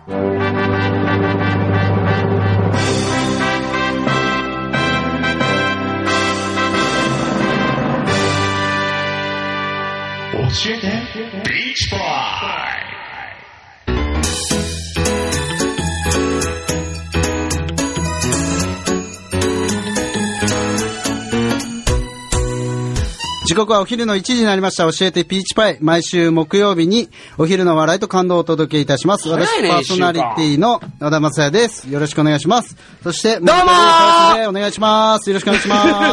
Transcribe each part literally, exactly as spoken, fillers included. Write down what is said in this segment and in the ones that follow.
教えてビーチボーイ。 時刻はお昼のいちじになりました。教えてピーチパイ。毎週木曜日にお昼の笑いと感動をお届けいたします。私、ね、パーソナリティの野田正也です。よろしくお願いします。そして、 どうもーお願いします。よろしくお願いします。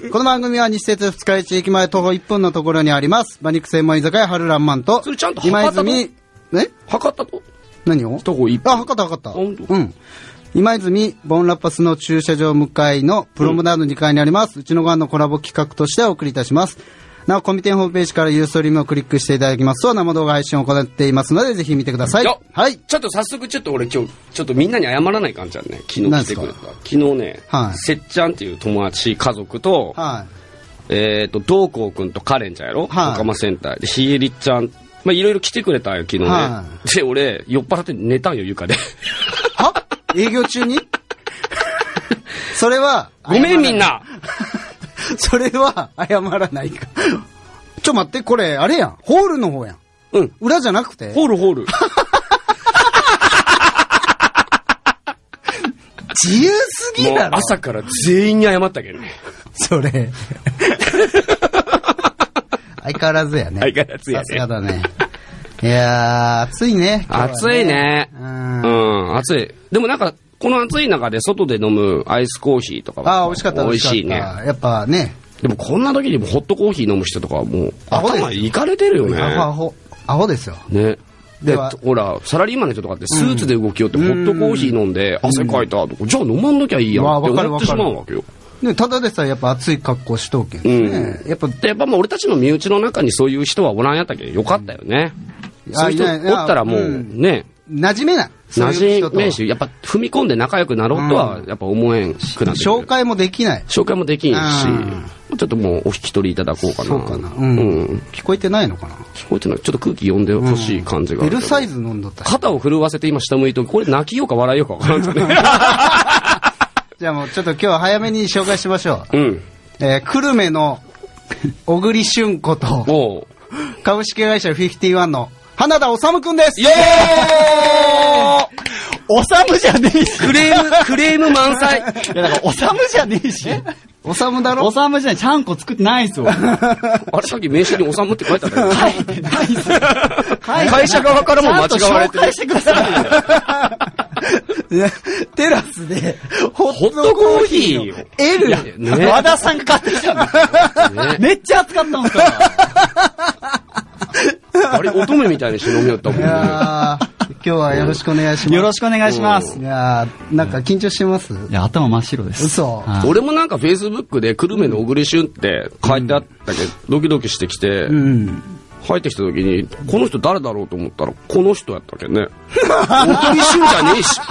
この番組は西鉄二日市駅前徒歩いっぷんのところにあります。馬肉専門居酒屋春ランマンと、 それちゃんと今泉、ね測ったと何を徒歩いっぷん。 あ、測った測った。 本当？ うん。今泉ボンラッパスの駐車場向かいのプロムダードにかいにあります。うちのご飯のコラボ企画としてお送りいたします。なお、コミテンホームページからユーストリームをクリックしていただきますと、生動画配信を行っていますので、ぜひ見てください。はい。 ちょっと早速、ちょっと俺今日、ちょっとみんなに謝らないかんじゃんね。昨日来てくれた。昨日ね、はい、せっちゃんっていう友達、家族と、はい、えっ、ー、と、どうこうくんとカレンちゃんやろ、はい、仲間センターで、ひえりちゃん、まあ、いろいろ来てくれたんよ、昨日ね。はい、で、俺、酔っ払って寝たんよ、床で。 は営業中にそれは、 ごめんみんなそれは、謝らないか。ちょ待って、これ、あれやん。ホールの方やん。 うん。 裏じゃなくてホールホール。 自由すぎだろ。 もう朝から全員に謝ったけどね。 それ。相変わらずやね。 相変わらずやね。 さすがだね。いやー、暑いね。ね暑いね。うん。うん、暑い。でもなんか、この暑い中で外で飲むアイスコーヒーとかは。 ああ、美味しかった。 美味しいね。 やっぱね。 でもこんな時にもホットコーヒー飲む人とかはもう頭いかれてるよね。 アホ、アホですよ。 ね。で、ほら、サラリーマンの人とかってスーツで動きよってホットコーヒー飲んで汗かいたとか、じゃあ飲まんなきゃいいやんって思ってしまうわけよ。 ね、ただでさえやっぱ暑い格好しとうけんね。 やっぱ、やっぱもう俺たちの身内の中にそういう人はおらんやったけどよかったよね。そういう人おったらもうね。 馴染めない。 馴染めんし、やっぱ踏み込んで仲良くなろうとはやっぱ思えんくなってくる。 紹介もできない。 紹介もできんし、ちょっともうお引き取りいただこうかな。 そうかな。うん。聞こえてないのかな。 聞こえてない。ちょっと空気読んでほしい感じが。 L サイズ飲んどった。 肩を震わせて今下向いて、これ泣きようか笑いようかわからんとね。 じゃあもうちょっと今日は早めに紹介しましょう。うん。 えー、久留米の小栗旬子と、株式会社フィフティワンの花田修くんです。 イエーイおさむじゃねえし。 クレーム、クレーム満載。 いや、だから、おさむじゃねえし。 おさむだろおさむじゃない。ちゃんこ作ってないっすよ。 あれ、さっき名刺におさむって書いてあったよ。 書いてないっすよ。 会社側からも間違われてる。 紹介してください。テラスで、 ホットコーヒーを。 L。 ね、和田さんが買ってきたんだよ。めっちゃ熱かったんですから。 あれ、乙女みたいにして飲みよったもんね。 今日はよろしくお願いします。 よろしくお願いします。 いやー、なんか緊張してます？ いや、頭真っ白です。 嘘。 俺もなんかフェイスブックで久留米の小栗旬って書いてあったけど、ドキドキしてきて、うん、入ってきた時に、この人誰だろうと思ったら、この人やったっけね。小栗旬じゃねえし。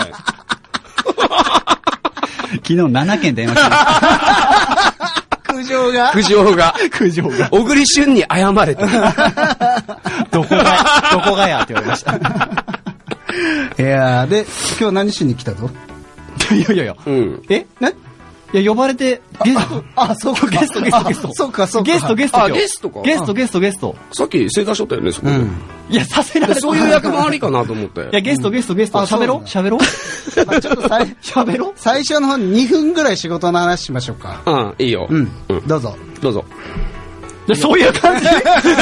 昨日ななけん電話しました。 苦情が苦情が。 苦情が。 小栗旬に謝れと。 どこが、どこがやって言われました。 いやー、で、今日何しに来たぞ。 いやいやいや。 うん。 えねいや、呼ばれて、ゲスト。 あ、そうか、 ゲスト、ゲスト、ゲスト。 そうか、そうか。 ゲスト、ゲスト。 あ、ゲストか。 ゲスト、ゲスト、ゲスト。 さっき正座しとったよね、そこで。 いや、させられた。 そういう役回りかなと思って。いや、ゲスト、ゲスト、ゲスト。喋ろ喋ろちょっとさい、 喋ろ最初の方ににふんぐらい仕事の話しましょうか。 うん、いいよ。 うん。どうぞ。 どうぞ。 そういう感じ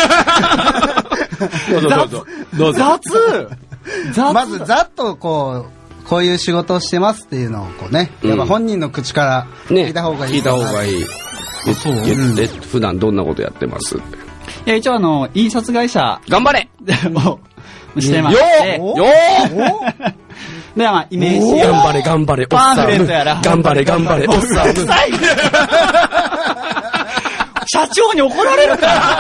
どうぞ、どうぞ。どうぞ。 雑まず、ざっとこう、こういう仕事をしてますっていうのをこうね、やっぱ本人の口から聞いた方がいい。 聞いた方がいい。そう。言って、普段どんなことやってますって。 いや、一応あの、印刷会社。 頑張れもう、してまして。 よーよーではまあ、イメージ。 頑張れ、頑張れ、 パンフレットやら。 頑張れ、頑張れ、おっさん。 社長に怒られる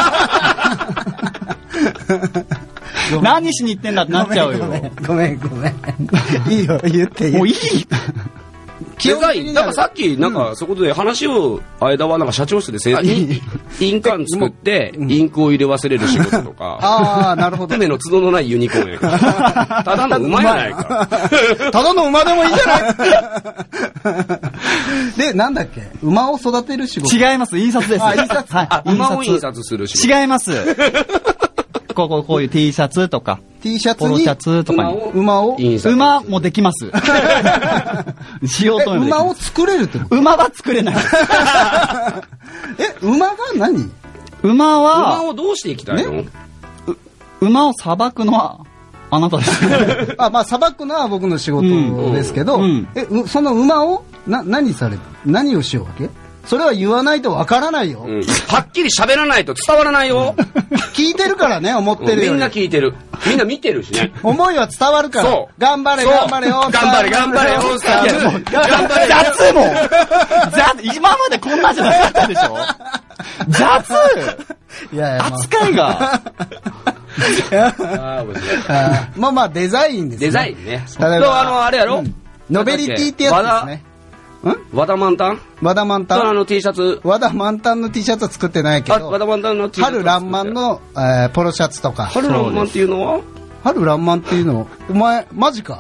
から何しに行ってんだってなっちゃうよ。 ごめんごめん。いいよ、言って言って。 もういい。 デザイン、だからさっき、なんか、そこで話を、間はなんか社長室でせ印鑑作って、インクを入れ忘れる仕事とか。 ああ、なるほど。 船の角のないユニコーンやから。ただの馬やないか。 ただの馬でもいいじゃないで、なんだっけ馬を育てる仕事。 違います、印刷です。 あ、印刷。 はい。馬を印刷する仕事。 違います。こう、こう、こういう T シャツとか。 T シャツにポロシャツとかに馬を馬もできます。しようと思えば馬を作れるってこと馬は作れない。 え、馬が何馬は、 馬をどうしていきたいの、ね、 馬をさばくのは、あなたです。 あ、まあ、さばくのは僕の仕事ですけど、うんうん、え、その馬を、な、何される何をしようわけそれは言わないとわからないよ、うん。 はっきり喋らないと伝わらないよ。 聞いてるからね、思ってるより、 うん。みんな聞いてる。みんな見てるしね。 思いは伝わるから。そう。頑張れ、頑張れ、オースター。 頑張れ、頑張れ、オースター。 頑張れ。雑も雑、今までこんなじゃなかったでしょ雑いやいや、まあ、 扱いが。 ああまあまあ、デザインですね。 デザインね。 例えば、 あの、あれやろ、うん、 ノベリティってやつですね。 ん和田満タン和田満タンあの T シャツ。 和田満タンの T シャツは作ってないけど。 和田満タンの T シャツ。 春爛漫の、えー、ポロシャツとか。 春爛漫っていうのは春爛漫っていうのお前、マジか。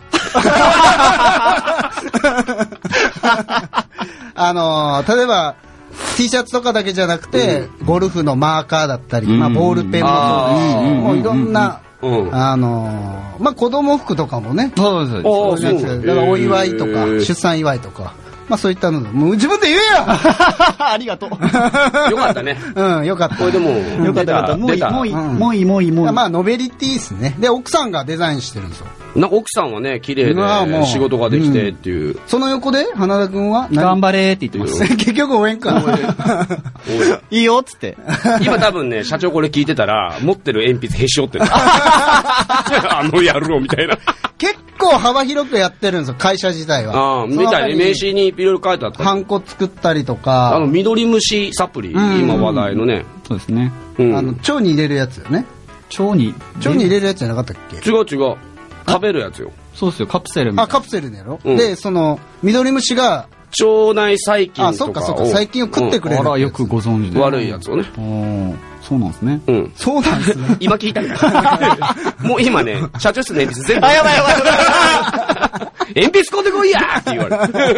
あのー、例えば、T シャツとかだけじゃなくて、うん、ゴルフのマーカーだったり、まあ、ボールペンもそうですし、もういろんな、うん、あのー、まあ、子供服とかもね。 そうです。 そういうやつ。だからお祝いとか、出産祝いとか。まあ、そういったので、もう自分で言えよありがとう。 よかったね。 うん、よかった。 これでも、 よかったよかった。もういい、もういい、もういい、もういい、もういい。 まあ、ノベリティですね。で、奥さんがデザインしてるんですよ。 なんか奥さんはね、綺麗で仕事ができてっていう。うん、 その横で、花田くんは頑張れって言ってます。 結局応援か。 いいよっつって。 今多分ね、社長これ聞いてたら、持ってる鉛筆へし折ってる。あの野郎みたいな。 結構幅広くやってるんですよ、会社自体は。 ああ、みたいね。名刺にいろいろ書いてあった。 ハンコ作ったりとか。 あの、緑虫サプリ、今話題のね。 そうですね。 あの、腸に入れるやつよね。 腸に腸に入れるやつじゃなかったっけ？ 違う違う。食べるやつよ。 そうですよ、カプセルみたいな。 あ、カプセルのやろ、うん、で、その、緑虫が、 腸内細菌とかを。 あ、そっかそっか、細菌を食ってくれる、 うん。あら、よくご存知で。 悪いやつをね。 そうなんですね。 うん。そうなんですね。 今聞いたからもう今ね、社長室の鉛筆全部。あ、やばいやばいやばい。鉛筆買うてこいやーって言わ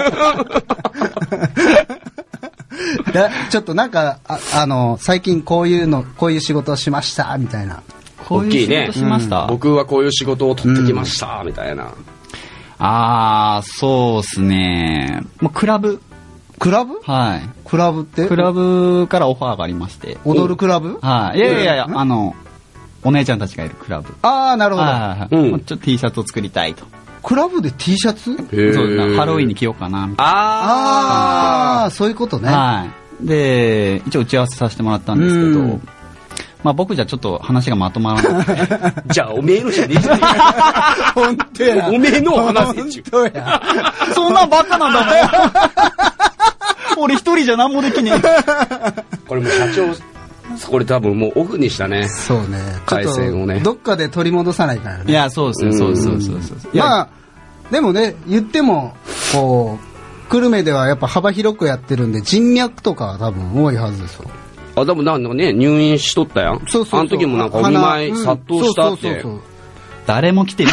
れる。ちょっとなんか、あ、あの、最近こういうの、こういう仕事をしました、みたいな。 こういう仕事しました、 うん、僕はこういう仕事を取ってきました、うん、みたいな。 あー、そうっすね。もうクラブ。 クラブ？ はい。 クラブってクラブからオファーがありまして。 踊るクラブ？ はい。いやいやいや、あの、お姉ちゃんたちがいるクラブ。 あー、なるほど。 はいはいはい。うん、ちょっと T シャツを作りたいと。 クラブで T シャツ？ そうですね。ハロウィンに着ようかな、みたいな。 あー、そういうことね。 はい。で、一応打ち合わせさせてもらったんですけど、まあ僕じゃちょっと話がまとまらなくて。 じゃあおめえのじゃねえじゃねえか。 本当や。 おめえの話っちゅう。 本当や。 そんなんばっかなんだもん。俺一人じゃ何もできねえ。 これもう社長、これ多分もうオフにしたね。 そうね。 回線をね。 どっかで取り戻さないからね。 いや、そうですよ、そうそうそうそう。 まあ、でもね、言っても、こう、久留米ではやっぱ幅広くやってるんで、人脈とかは多分多いはずですよ。 あ、でもなんかね、入院しとったやん。 そうそうそう。 あの時もなんかお見舞い殺到したって。そうそうそうそう。 誰も来てない。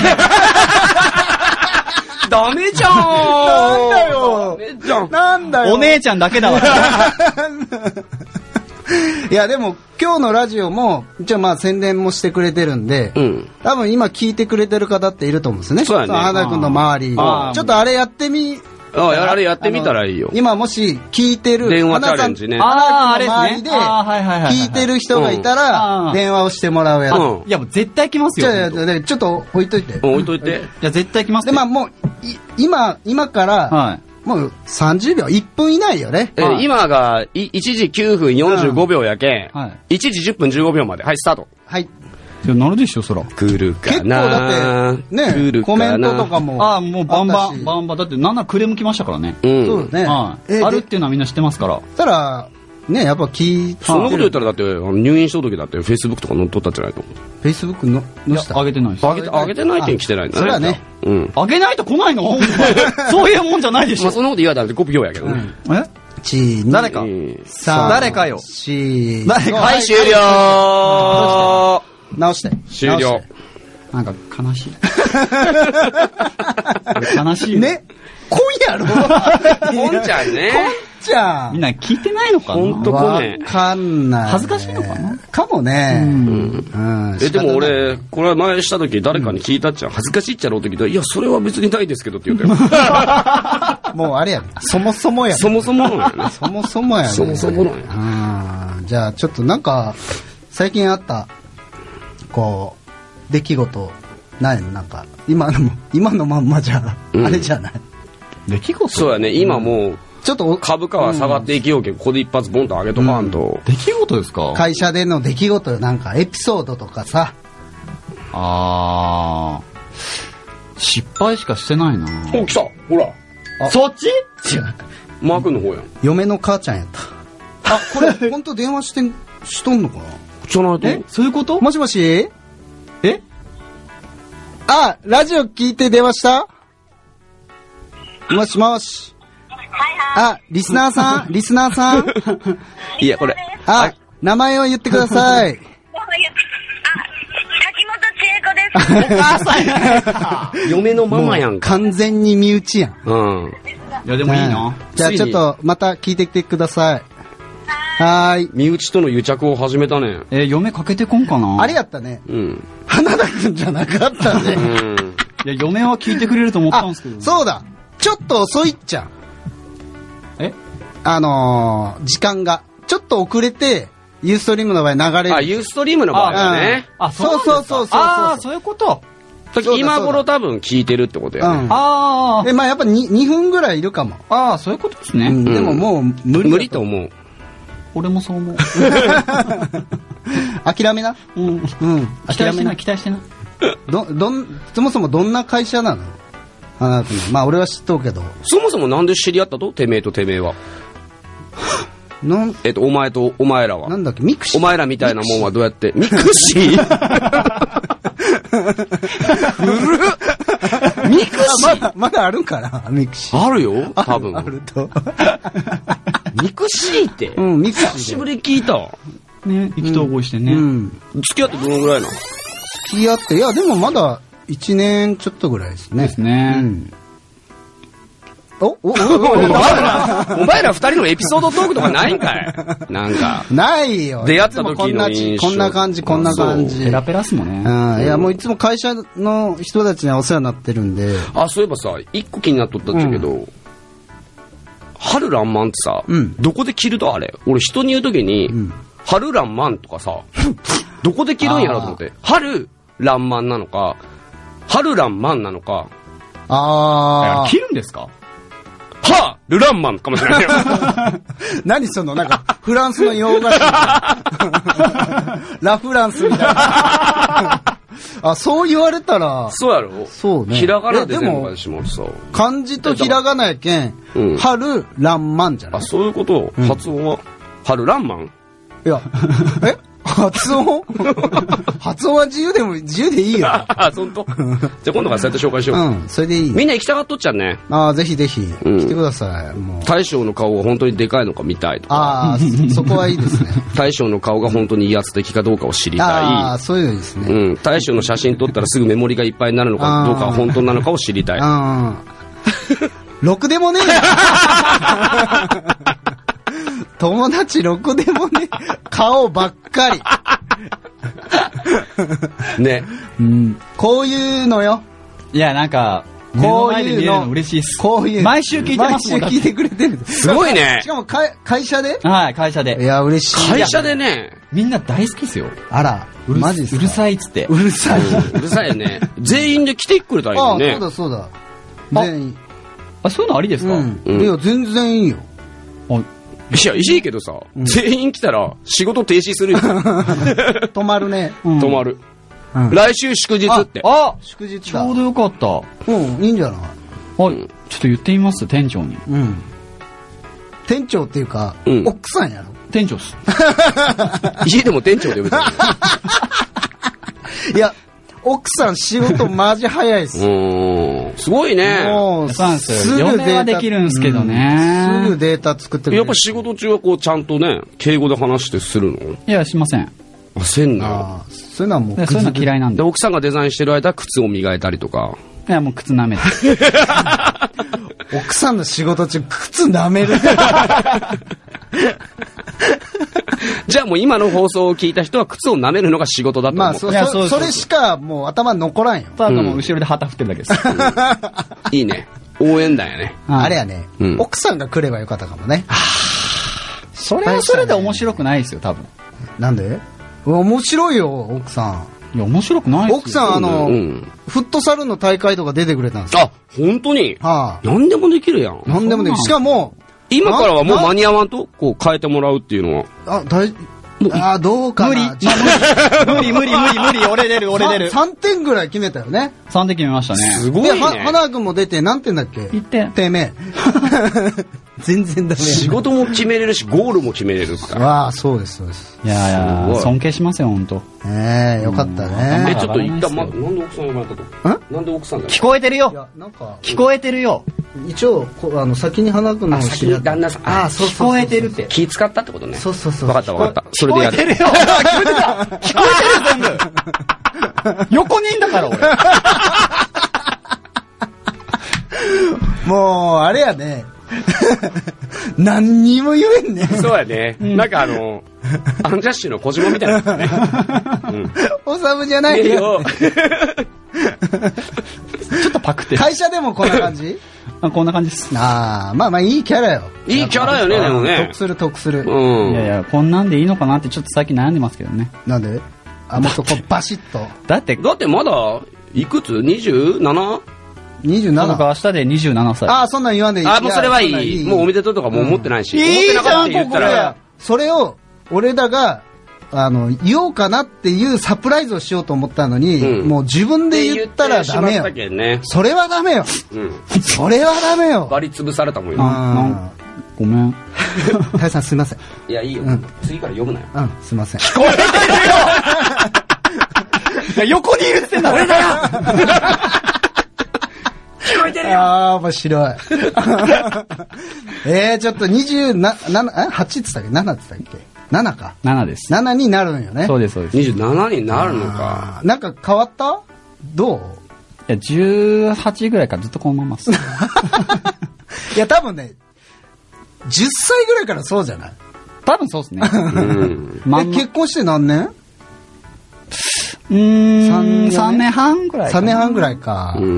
ダメじゃん。 なんだよ。 ダメじゃん。 なんだよ。 お姉ちゃんだけだわ。 いや、でも今日のラジオも、一応まあ宣伝もしてくれてるんで、うん、多分今聞いてくれてる方っていると思うんですね。 そうやね。 花田君の周り。ちょっとあれやってみ、 ああ、やれやってみたらいいよ。 今もし聞いてる、 電話チャレンジね。 花田君の周りで、聞いてる人がいたら、電話をしてもらうやつ。 いや、もう絶対来ますよ。 じゃあ、ちょっと置いといて。 置いといて。 いや、絶対来ますで、まあもう、今、今から、もうさんじゅうびょう、いっぷん以内よね。 今がいちじきゅうふんよんじゅうごびょうやけん、いちじじゅっぷんじゅうごびょうまで。はい、スタート。 はい。 いや、なるでしょ、そら。 来るかな。 結構だって、ね、コメントとかも。 ああ、もうバンバン、バンバン。だって、なんならクレーム来ましたからね。 うん。そうね。 あるっていうのはみんな知ってますから。 たら、 ね、やっぱ気そんなこと言ったらだって入院した時だってフェイスブックとか載っとったんじゃないの？ フェイスブックの載せた？ あげてないです。 あげて、あげてないけん来てないんだね。 それはね。 うん。 あげないと来ないの？そういうもんじゃないでしょ。 まあそんなこと言われたらコピー用やけどね。 え？ チー誰か。 さあ。 誰かよ。 し誰か。 はい、終了。 直して。 終了。 なんか悲しい。悲しい。 ね。今やろ。 こんちゃんね。 じゃあみんな聞いてないのかな。 ほんとこね。 わかんない。 恥ずかしいのかな。 かもね。うんうん、え、でも俺、これは前した時誰かに聞いたっちゃん、恥ずかしいっちゃろうって聞いたら、いや、それは別にないですけどって言ったよ。 もうあれやね。そもそもやね。 そもそものやね。 そもそもやね。 そもそものや。 うん。じゃあちょっとなんか、最近あった、こう、出来事、ないのなんか、今の、今のまんまじゃ、あれじゃない。 出来事？ そうやね、今もう、 ちょっと株価は下がっていきようけど、ここで一発ボンと上げとかんと。 出来事ですか？ 会社での出来事、なんかエピソードとかさ。 あー、失敗しかしてないな。 お、来たほら。 そっち？ 違う。 マー君の方やん。 嫁の母ちゃんやった。あ、これ、ほんと電話してん、しとんのかな？ じゃないと。 え？そういうこと？ もしもし？ え？ あ、ラジオ聞いて電話した？もしもし。あ、リスナーさんリスナーさんいや、これ。 あ、名前を言ってください。 あ、滝本千恵子です。 お母さんや嫁のママやんか。 完全に身内やん。 うん。 いや、でもいいな。 じゃあちょっと、また聞いてきてください。はーい。 身内との癒着を始めたね。 えー、嫁かけてこんかな。 あれやったね。 うん。 花田くんじゃなかったね。 うん。 いや、嫁は聞いてくれると思ったんですけど。 そうだ。ちょっと遅いっちゃん。 え？ あのー、時間が。ちょっと遅れて、ユーストリームの場合流れる。 あ、ユーストリームの場合だね。 あ、 そうそうそうそうそう。 ああ、そういうこと。 今頃多分聞いてるってことやね。 ああ。 え、まあやっぱににふんぐらいいるかも。 ああ、そういうことですね。 でももう無理。 無理と思う。 俺もそう思う。 諦めな。 うん。うん。 諦めな。 期待してな。 ど、どん、そもそもどんな会社なの？あなたの。まあ俺は知っとうけど。 そもそもなんで知り合ったと？てめえとてめえは。 なん、 えっと、お前とお前らは。 なんだっけ、ミクシー。 お前らみたいなもんはどうやって。ミクシー古っミクシーまだ、まだあるんかなミクシー。 あるよ多分。 あると。 ミクシーって。 うん、ミクシー。 久しぶり聞いた。 ね、意気投合してね。 うん。 付き合ってどのぐらいなの？ 付き合って、いや、でもまだいちねんちょっとぐらいですね。 ですね。うん。 おおおお前ら、お前ら二人のエピソードトークとかないんかいなんか。 ないよ。 出会った時の印象。 こんな感じ、こんな感じ。 ペラペラっすもんね。 うん。いや、もういつも会社の人たちにはお世話になってるんで。 あ、そういえばさ、一個気になっとったんだけど、春らんまんってさ、どこで着るとあれ俺人に言うときに、春らんまんとかさ、どこで着るんやろと思って。春らんまんなのか、春らんまんなのか。 ああ。着るんですか？ はぁルランマンかもしれないよ。 何その、なんか、フランスの洋菓子。ラフランスみたいな。あ、そう言われたら。 そうやろ？ そうね。 ひらがなで全部しまさ。 漢字とひらがなやけん、うん、春らんまんじゃない？ あ、そういうこと、うん、発音は春らんまん？ いや、え発音発音は自由でも自由でいいよ。 あ、そんと。じゃあ今度からそうやって紹介しよう。 うん、それでいい。 みんな行きたがっとっちゃうね。 ああ、ぜひぜひ、うん、来てください。もう。 大将の顔が本当にでかいのか見たいとか。 ああ、そこはいいですね。 大将の顔が本当に威圧的かどうかを知りたい。 ああ、そういうのいいですね。 うん。大将の写真撮ったらすぐメモリがいっぱいになるのかどうかは本当なのかを知りたい。 ああ。ろくでもねえ友達ろくでもね顔ばっかり。 ね。 うん。こういうのよ。 いや、なんか、こういうの嬉しいっす。 こういう。 毎週聞いてますもん。 毎週聞いてくれてる。 すごいね。 しかもか会社で？ はい、会社で。 いや、嬉しい。 会社でね。 みんな大好きっすよ。 あら、マジっすか？ うるさいっつって。 うるさい。 うるさいよね。全員で来てくれたらいいよね。 あ、そうだそうだ。全員。 あ、そういうのありですか？ うん。いや、全然いいよ。 いや、いいけどさ、うん、全員来たら仕事停止するよ。 止まるね。 止まる。うん、来週祝日って。 あ、祝日だ。 ちょうどよかった。 うん、いいんじゃない？ はい。ちょっと言ってみます、店長に。 うん。店長っていうか、 うん、 奥さんやろ。 店長っす。 家でも店長で呼べたよ。 いや、奥さん仕事マジ早いっす。 うーん。すごいね。 もう、 そうなんですよ。嫁はできるんですけどね、 うん。すぐデータ作ってくれる。 やっぱ仕事中はこうちゃんとね、敬語で話してするの？ いや、しません。 あ、せんな。 あそういうのはもう、 そういうの嫌いなんで。 で、奥さんがデザインしてる間、靴を磨いたりとか。 いや、もう靴舐めて。 奥さんの仕事中、靴舐める。 じゃあもう今の放送を聞いた人は靴を舐めるのが仕事だと思う。 まあ、そ, そ, それしかもう頭に残らんよ。 ただもう後ろで旗振ってるだけです。 いいね。応援団やね。 あれやね、 うん、 奥さんが来ればよかったかもね。 それはそれで面白くないですよ、多分。 なんで？面白いよ、奥さん。いや、面白くないですよ。 奥さん、あの、うん、フットサルの大会とか出てくれたんですよ。 あ、本当に？ はあ、 何でもできるやん。 何でもできる。しかも、 今からはもう間に合わんとこう変えてもらうっていうのは。 あ、大あ、どうかな。 無理。無理、無理、無理、無理。俺出る、俺出る。 さんてんぐらい決めたよね。 さんてん決めましたね。 すごいね。 で、花君も出て、何点だっけ？ いってん。 てめえ。全然ダメ。 仕事も決めれるし、ゴールも決めれるって。 わあ、そうです、そうです。 いやいや、尊敬しますよ、ほんと。 ええ、よかったね。 え、ちょっと一旦、ま、なんで奥さん呼ばれたと？なんで奥さんが？ 聞こえてるよ。 いや、なんか。 聞こえてるよ。 一応、あの、先に花君の先に旦那さん。 あ、そうそう。 聞こえてるって。 気使ったってことね。 そうそうそう。 わかったわかった。それでやる。 聞こえてるよ。聞こえてた。聞こえてる全部。横にいんだから、俺。 もう、あれやね。何にも言えんね。 そうやね。なんかあの、アンジャッシュの小島みたいなね。 おさむじゃないよ。 ちょっとパクってる。 会社でもこんな感じ？ あ、こんな感じです。 ああ、まあまあいいキャラよ。 いいキャラよね、でもね。 得する得する。 うん。 いやいや、こんなんでいいのかなってちょっと最近悩んでますけどね。 なんで？あ、もうそこバシッと。 だって、 だってまだ、いくつ ?にじゅうなな? にじゅうなな。 僕明日でにじゅうななさい。 ああ、そんなん言わんでいい。 ああ、もうそれはいい。もうおめでとうとかもう思ってないし。 いいじゃん、ここで。それを、俺らが、あの、言おうかなっていうサプライズをしようと思ったのに、うん、もう自分で言ったらダメよ。 ね、 それはダメよ。うん、それはダメよ。 割り潰されたもんよ。 ごめん。 大さんすいません。 いや、いいよ。うん、次から読むなよ。 うん、すいません。 聞こえてるよ横にいるってんだ、俺だよ聞こえてるよ。 ああ、面白い。えー、ちょっとにじゅうなな、え ?はち って言ったっけ ?なな って言ったっけななか。 ななです。 ななになるんよね。 そうです、そうです。 にじゅうななになるのか。 なんか変わった？どう？ いや、じゅうはちぐらいからずっとこのままっす。 いや、多分ね、じゅっさいぐらいからそうじゃない？ 多分そうですね。 うんま、結婚して何年？ うーん、さんねんはんぐらい。 さんねんはんぐらいか。うん。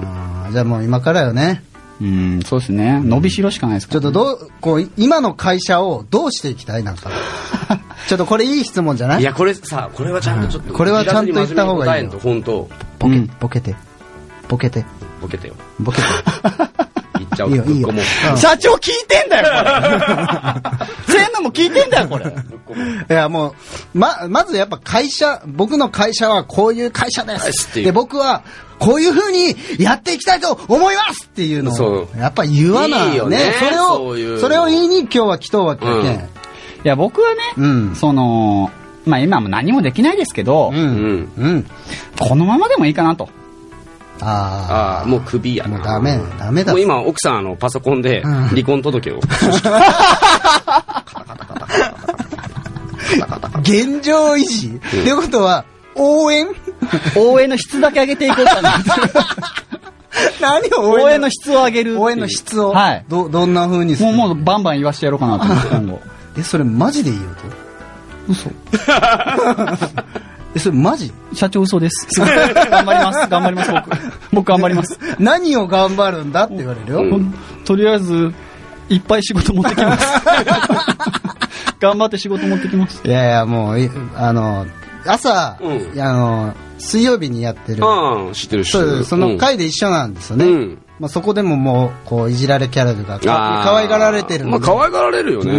じゃあもう今からよね。 うん、そうですね。伸びしろしかないですから、 ね。ちょっとどう、こう、今の会社をどうしていきたいなんか。ちょっとこれいい質問じゃない？ いや、これさ、これはちゃんとちょっと。 うん、これはちゃんと言った方がいいよ。 本当。 ボケ、ボケて。ボケて。 ボケてよ。 ボケて。 言っちゃう。 いいよ、いいよ。 社長聞いてんだよ、これ。せんのも聞いてんだよ、これ。 いや、もう、ま、まずやっぱ会社、僕の会社はこういう会社です。で、僕は、こういう風にやっていきたいと思いますっていうのを、やっぱ言わないよね。それを、それを言いに今日は来とうわけやけん。いや、僕はね、うん、その、まあ今も何もできないですけど、うんうんうん、このままでもいいかなと。 ああ、もうクビやな。 もうダメ、ダメだ。 もう今奥さんあのパソコンで離婚届を。 現状維持、うん、っていうことは応援応援の質だけ上げていこうかな。 何を応援の質を上げる。 応援の質を。 はい。 どどんな風にする？ もうもうバンバン言わしてやろうかなと思って今後。 え、それマジでいいよと？嘘。え、それマジ？ 社長嘘です。頑張ります。頑張ります、僕。僕頑張ります。 何を頑張るんだって言われるよ。うん、 とりあえず、いっぱい仕事持ってきます。頑張って仕事持ってきます。 いやいや、もう、あの、朝、うん、あの、水曜日にやってる。 ああ、知ってる、知ってる。 その回で一緒なんですよね。うん、まあ、そこでももう、こう、いじられキャラが、可愛がられてるんで。 まあ、可愛がられるよね。うん。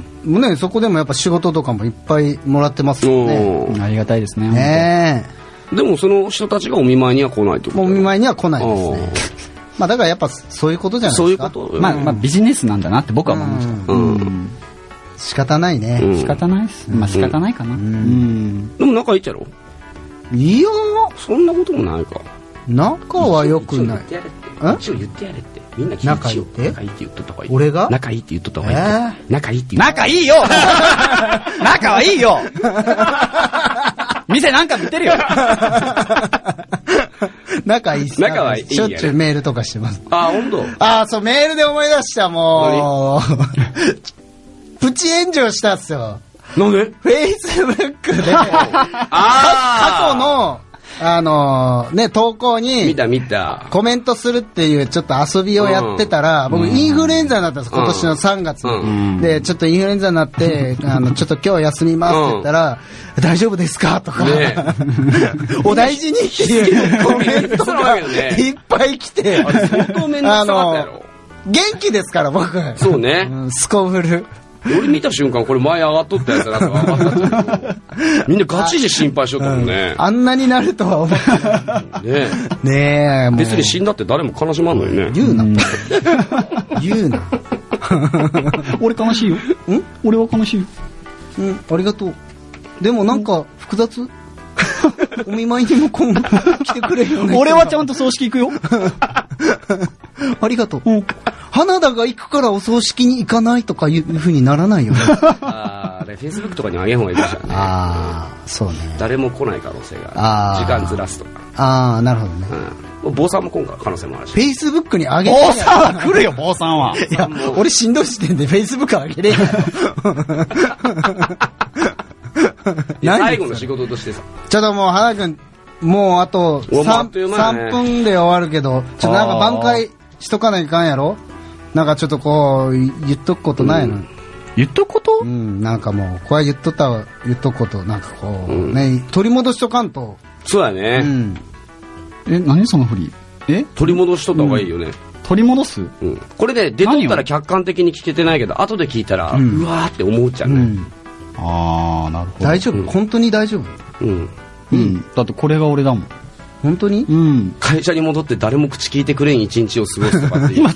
もうね、そこでもやっぱ仕事とかもいっぱいもらってますよね。 ありがたいですね。 ねえ。でもその人たちがお見舞いには来ないってこと？ お見舞いには来ないですね。まあだからやっぱそういうことじゃないですか。 そういうこと。 まあまあビジネスなんだなって僕は思いました。うん。 仕方ないね。 うん、仕方ないっす。まあ仕方ないかな。うん。うん、 でも仲いいっちゃろ？ いやそんなこともないか。 仲は良くない。 一応言ってやれって。みんな仲いいって仲いいって言っとった方がいい。 俺が仲いいって言っとった方がいい。えー、仲いいって言っ仲いいよ仲はいいよ店なんか見てるよ仲いいっす。 仲はいい。 しょっちゅうメールとかしてます。 あ、ほんと？ あ、そう、メールで思い出した、もう。プチ炎上したっすよ。 なんで？ フェイスブックで、過去の、あのー、ね、投稿に、 見た見た。 コメントするっていうちょっと遊びをやってたら、うん、僕インフルエンザになったんです、今年のさんがつに、うん。で、ちょっとインフルエンザになって、あの、ちょっと今日休みますって言ったら、うん、大丈夫ですかとか、ね、お大事にっていうコメントがいっぱい来て、 あの、 元気ですから僕。 そうね。 うん、すこぶる。 俺見た瞬間これ前上がっとったやつだなって分かったけどみんなガチで心配しよったもんね、 うん、あんなになるとは思ってないねえねえ別に死んだって誰も悲しまんのよね。 言うな言うな俺悲しいよ。ん俺は悲しいよ。 うんありがとう。でもなんか複雑お見舞いにもこん来てくれるよね。 俺はちゃんと葬式行くよありがとう、うん、花田が行くからお葬式に行かないとかいう風にならないよねああれフェイスブックとかにあげん方がいいですよね。 ああそうね。 誰も来ない可能性がある。時間ずらすとか。 ああなるほどね、 うん、坊さんも来ん可能性もあるし。 フェイスブックにあげて坊さんは来るよ坊さんは。 いや俺しんどい時点でフェイスブックあげれんよ最後の仕事としてさちょっともう花くんもうあと 3, さんぷんで終わるけどちょっとなんか挽回しとかないかんやろ。なんかちょっとこう言っとくことないの、うん、 言っとくこと、 うん、なんかもうこれ言っとったら言っとくことなんかこう、うん、ね取り戻しとかんと。 そうだね、 うん、 え何その振りえ取り戻しとった方がいいよね、うん、 取り戻す、 うん、これで出とったら客観的に聞けてないけど後で聞いたら、うん、うわーって思っちゃうね、うん、 あーなるほど。 大丈夫、うん、本当に大丈夫。 うん、 うん、だってこれが俺だもん。 本当に、 うん、 会社に戻って誰も口聞いてくれん一日を過ごすとかっていうとり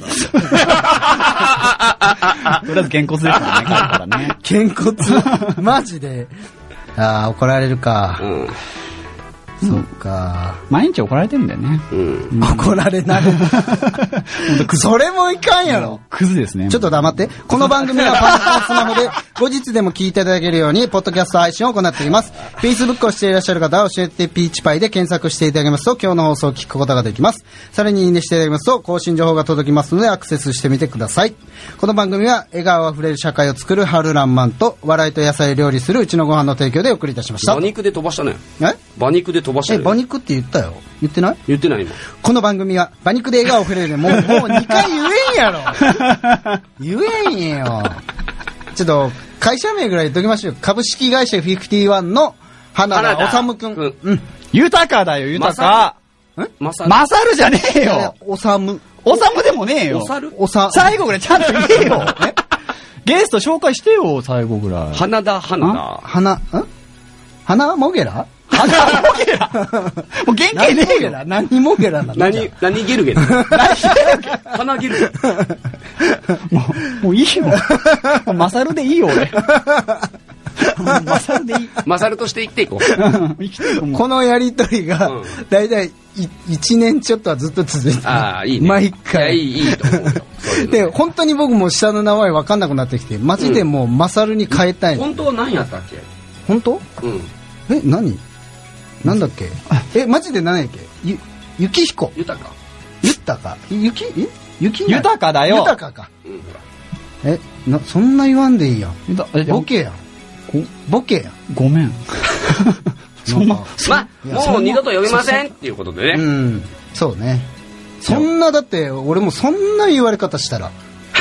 あえずげんこつですからね。 げんこつマジで。ああ怒られるか、うん、そっか毎日怒られてるんだよね、 うんうん、怒られないそれもいかんやろ。 クズですね。 ちょっと黙って。この番組はパソコンスマホで後日でも聞いていただけるようにポッドキャスト配信を行っています。 Facebook をしていらっしゃる方は教えてピーチパイで検索していただけますと今日の放送を聞くことができます。さらにいいねしていただきますと更新情報が届きますのでアクセスしてみてください。この番組は笑顔あふれる社会を作る春らんまんと笑いと野菜を料理するうちのご飯の提供でお送りいたしました。 馬肉で飛ばしたね。 え馬肉で飛ばしたね。 え馬肉って言ったよ。言ってない？ 言ってない今。 この番組は馬肉で笑顔あふれるもうもうにかい言えんやろ言えんよ。ちょっと会社名ぐらい言っときましょう。株式会社ごじゅういちの花田修くん。うん。 豊かだよ豊か。 ん？まさる。 まさるじゃねえよ。 おさむ。 おさむでもねえよ。 おさる。おさ。 最後ぐらいちゃんと言えよ。ゲスト紹介してよ最後ぐらい。 花田花田。 花ん？花もげら？ 花もげら。もう原型ねえよ。 何もげらなの？ 何何ゲルゲル。花ゲルゲル。 もうもういいよ。マサルでいいよ俺。マサルでいい。 マサルとして生きていこう。生きていこう。このやりとりがだいたいいちねんちょっとはずっと続いてる。 ああいいね。 毎回。 いいいいと思うよ。 で本当に僕も下の名前分かんなくなってきてマジでもうマサルに変えたいの。 本当は何やったっけ？ 本当？ うん。 え何？なんだっけ？えマジで何やっけ？ゆ雪彦。 豊か。 豊か。雪え雪豊かだよ。 豊かか。うん、えなそんな言わんでいいやん。ボケやん。ボケやん。 ごめん。 そんなまもう二度と呼びませんっていうことでね。 うんそうね。そんなだって俺もそんな言われ方したら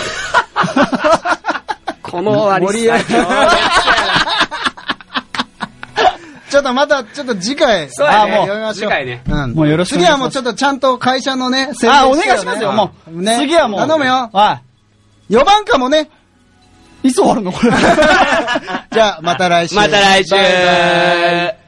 この終わり最強。 ちょっとまたちょっと次回そうやね。 あもう読みましょう。 次回ね。 うん。 もうよろしくお願いします。 次はもうちょっとちゃんと会社のね宣伝して、ね、あお願いしますよもう。ね次はもう頼むよ。 はい。 よばんかもね。 いつ終わるのこれ。 じゃあまた来週。 また来週。バイバイ